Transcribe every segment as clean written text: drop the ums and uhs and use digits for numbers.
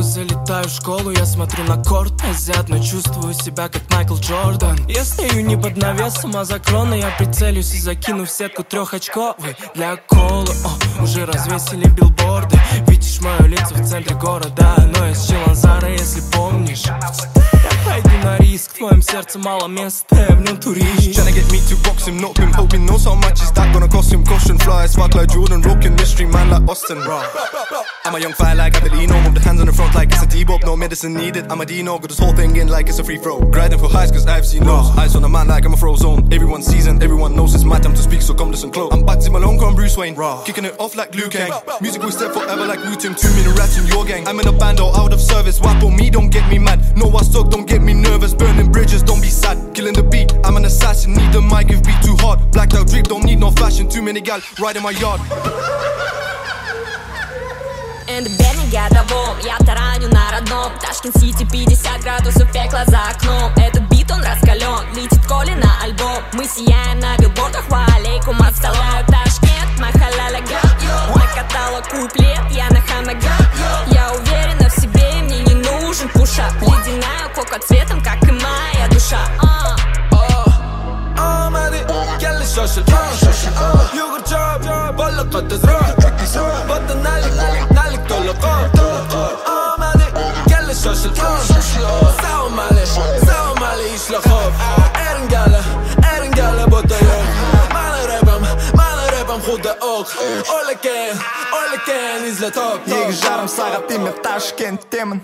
залетаю в школу, я смотрю на корт азиат, но чувствую себя как Майкл Джордан. Я стою не под навесом, а за кроной я прицелюсь и закину в сетку трехочковый для колы. Уже развесили билборды, видишь мое лицо в центре города, но я с Чиланзара, если помнишь. Пойду на риск, в твоем сердце мало места, в нем турист. Tryna get me to box him, not him, hoping knows how much is that gonna cost him. Caution flies, fuck like Jordan, rocking mystery man like Austin. I'm a young fire like Adelino, move the hands on the front like it's a D-bop, no medicine needed. I'm a Dino, got this whole thing in like it's a free throw. Grinding for highs cause I've seen lows. Eyes on the man like I'm a throw zone. Everyone sees and everyone knows it's my time to speak, so come listen close. I'm back to Malone, come Bruce Wayne, kicking it off like Liu Kang. Music will stay forever like Wu-Tang, 2 million rats in your gang. I'm in a band or out of service, wap on me, don't get me mad. No I suck, don't get me nervous, burning bridges, don't be sad. Killing the beat, I'm an assassin, need the mic if beat too hard. Blacked out drip, don't need no fashion, too many gal right in my yard. Эндберни годовом, я тараню на родном Ташкент-Сити, 50 градусов пекла за окном. Этот бит, он раскален, летит Коля на альбом. Мы сияем на билбордах, ва-алейкум, отставляю Ташкент. Махаляля гад, накатала куплет, я на хамага. Я уверена в себе, и мне не нужен пушап. Ледяная кока цветом, как и моя душа. social يغرجاب بلق التزرع بطل نالك طلق مالي قال الشوشل ساو مالي يشلخوف ارنجالة بطيوم مالا ربам خуда ок Олекен излетоп Екі жарым сағат демеп Ташкент темін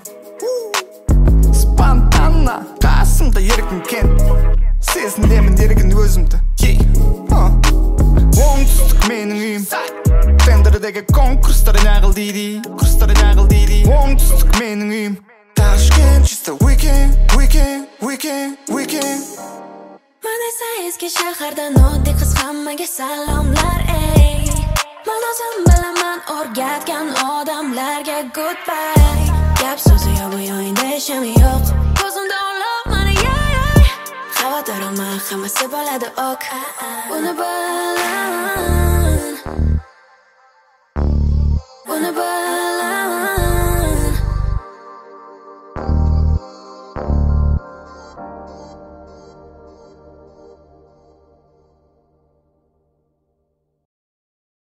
Спонтанно қасымда еркін кент Сезіндемін еркін өзімді Оңтүстік менің үйім Тендердегі конкурстар нағыл дейді Оңтүстік менің үйім Ташкент чисто weekend Mana sayizga shahardan oddiy qiz hammaga salomlar ey Malozim bilaman o'rgatgan odamlarga goodbye Gap so'zi yo bu yo'yinda ishim yo'q Ko'zimda olib mana Xavotir olma hammasi bo'ladi ok Buni bilaman